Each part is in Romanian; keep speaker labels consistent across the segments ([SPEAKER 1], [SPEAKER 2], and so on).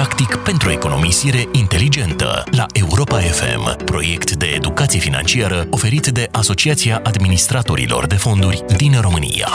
[SPEAKER 1] practic pentru economisire inteligentă la Europa FM, proiect de educație financiară oferit de Asociația Administratorilor de Fonduri din România.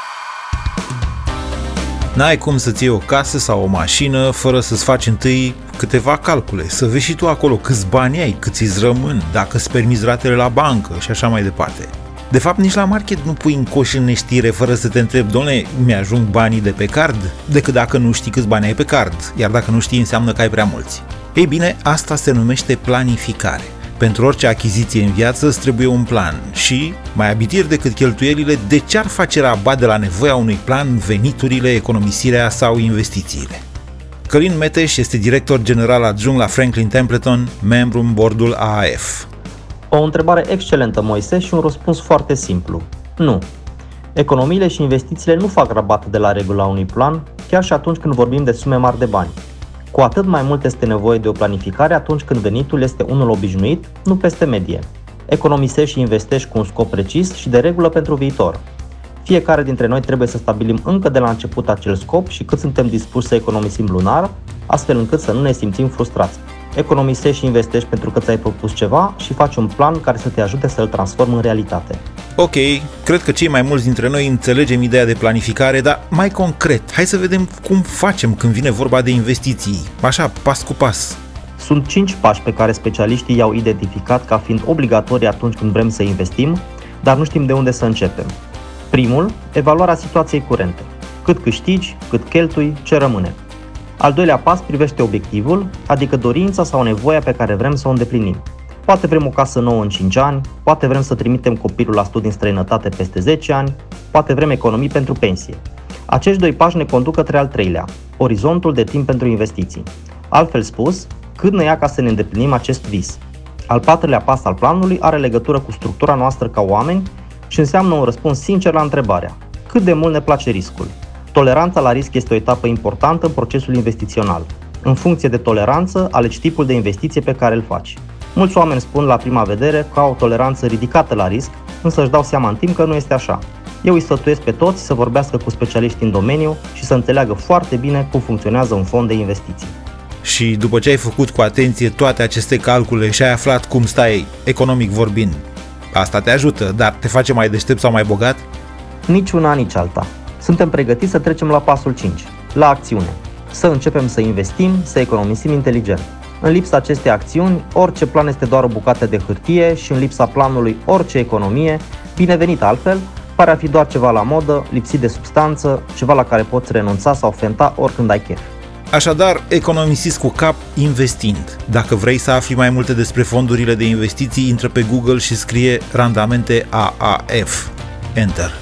[SPEAKER 2] N-ai cum să-ți iei o casă sau o mașină fără să-ți faci întâi câteva calcule, să vezi și tu acolo câți bani ai, câți îți rămân, dacă îți permiți ratele la bancă și așa mai departe. De fapt, nici la market nu pui în coș în neștire fără să te întrebi, doamne, mi-ajung banii de pe card? Decât dacă nu știi câți bani ai pe card, iar dacă nu știi înseamnă că ai prea mulți. Ei bine, asta se numește planificare. Pentru orice achiziție în viață îți trebuie un plan și, mai abitir decât cheltuielile, de ce ar face rabat de la nevoia unui plan veniturile, economisirea sau investițiile? Călin Meteș este director general adjunct la Franklin Templeton, membru în bordul AAF.
[SPEAKER 3] O întrebare excelentă, Moise, și un răspuns foarte simplu. Nu. Economiile și investițiile nu fac rabat de la regula unui plan, chiar și atunci când vorbim de sume mari de bani. Cu atât mai mult este nevoie de o planificare atunci când venitul este unul obișnuit, nu peste medie. Economisești și investești cu un scop precis și de regulă pentru viitor. Fiecare dintre noi trebuie să stabilim încă de la început acel scop și cât suntem dispuși să economisim lunar, astfel încât să nu ne simțim frustrați. Economisești și investești pentru că ți-ai propus ceva și faci un plan care să te ajute să-l transformi în realitate.
[SPEAKER 2] Ok, cred că cei mai mulți dintre noi înțelegem ideea de planificare, dar mai concret, hai să vedem cum facem când vine vorba de investiții, așa, pas cu pas.
[SPEAKER 3] Sunt 5 pași pe care specialiștii i-au identificat ca fiind obligatorii atunci când vrem să investim, dar nu știm de unde să începem. Primul, evaluarea situației curente. Cât câștigi, cât cheltui, ce rămâne. Al doilea pas privește obiectivul, adică dorința sau nevoia pe care vrem să o îndeplinim. Poate vrem o casă nouă în 5 ani, poate vrem să trimitem copilul la studii în străinătate peste 10 ani, poate vrem economii pentru pensie. Acești 2 pași ne conduc către al treilea, orizontul de timp pentru investiții. Altfel spus, cât ne ia ca să ne îndeplinim acest vis. Al 4-lea pas al planului are legătură cu structura noastră ca oameni și înseamnă un răspuns sincer la întrebarea: cât de mult ne place riscul? Toleranța la risc este o etapă importantă în procesul investițional. În funcție de toleranță, alegi tipul de investiție pe care îl faci. Mulți oameni spun la prima vedere că au o toleranță ridicată la risc, însă își dau seama în timp că nu este așa. Eu îi sfătuiesc pe toți să vorbească cu specialiști în domeniu și să înțeleagă foarte bine cum funcționează un fond de investiții.
[SPEAKER 2] Și după ce ai făcut cu atenție toate aceste calcule și ai aflat cum stai economic vorbind, asta te ajută, dar te face mai deștept sau mai bogat?
[SPEAKER 3] Nici una, nici alta. Suntem pregătiți să trecem la pasul 5, la acțiune. Să începem să investim, să economisim inteligent. În lipsa acestei acțiuni, orice plan este doar o bucată de hârtie și în lipsa planului orice economie, binevenit altfel, pare a fi doar ceva la modă, lipsit de substanță, ceva la care poți renunța sau fenta oricând ai chef.
[SPEAKER 2] Așadar, economisiți cu cap investind. Dacă vrei să afli mai multe despre fondurile de investiții, intră pe Google și scrie randamente AAF. Enter.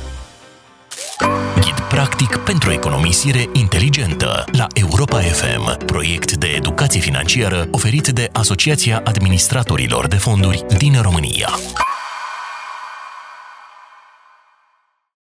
[SPEAKER 1] Ghid practic pentru economisire inteligentă la Europa FM, proiect de educație financiară oferit de Asociația Administratorilor de Fonduri din România.